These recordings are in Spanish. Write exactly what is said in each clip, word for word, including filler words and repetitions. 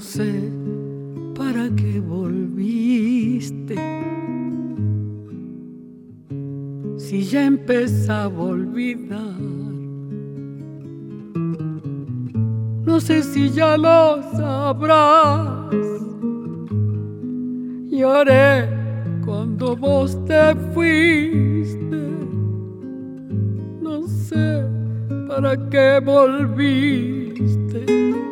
sé para qué volviste. Si ya empezaba a olvidar, no sé si ya lo sabrás. Lloré cuando vos te fuiste, no sé para qué volviste.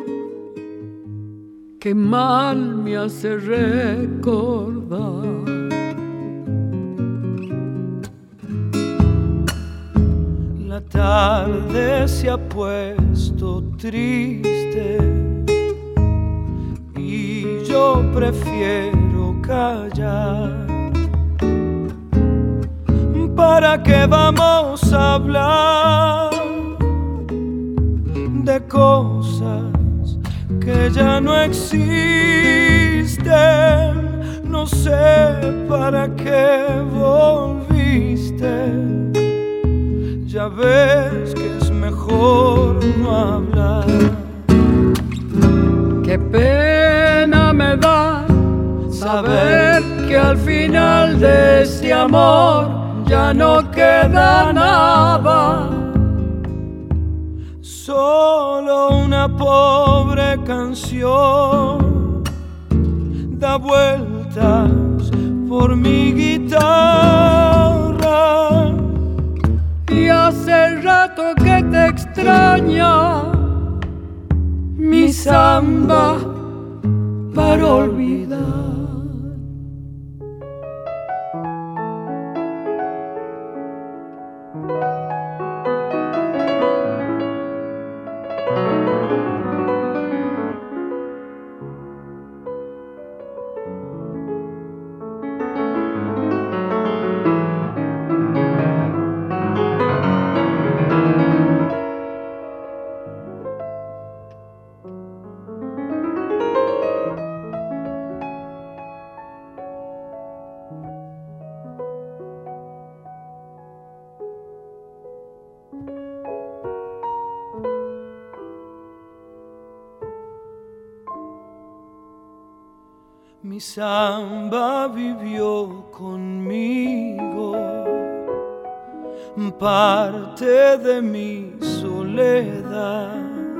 Qué mal me hace recordar. La tarde se ha puesto triste y yo prefiero callar. ¿Para qué vamos a hablar de cosas que ya no existen? No sé para qué volviste. Ya ves que es mejor no hablar. Qué pena me da saber que al final de este amor ya no queda nada. Solo una pobre canción da vueltas por mi guitarra. Y hace rato que te extraña mi samba para olvidar. Mi samba vivió conmigo, parte de mi soledad.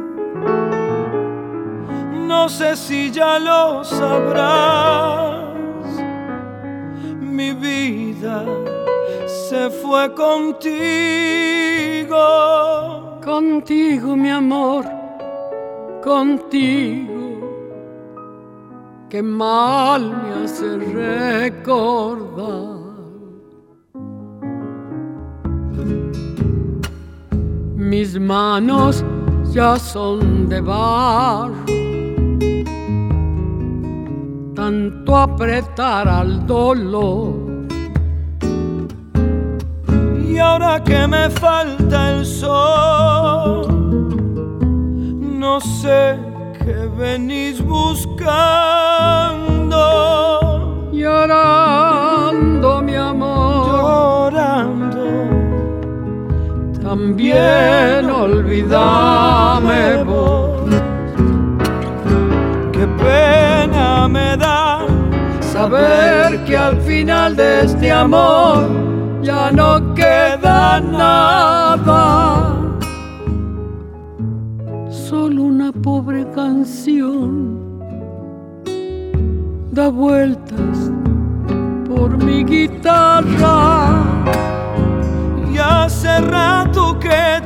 No sé si ya lo sabrás, mi vida se fue contigo. Contigo, mi amor, contigo. Qué mal me hace recordar. Mis manos ya son de barro, tanto apretar al dolor. Y ahora que me falta el sol, no sé que venís buscando. Llorando, mi amor, llorando. También olvídame vos. Qué pena me da saber que al final de este amor ya no queda nada. Solo una pobre canción da vueltas por mi guitarra. Y hace rato que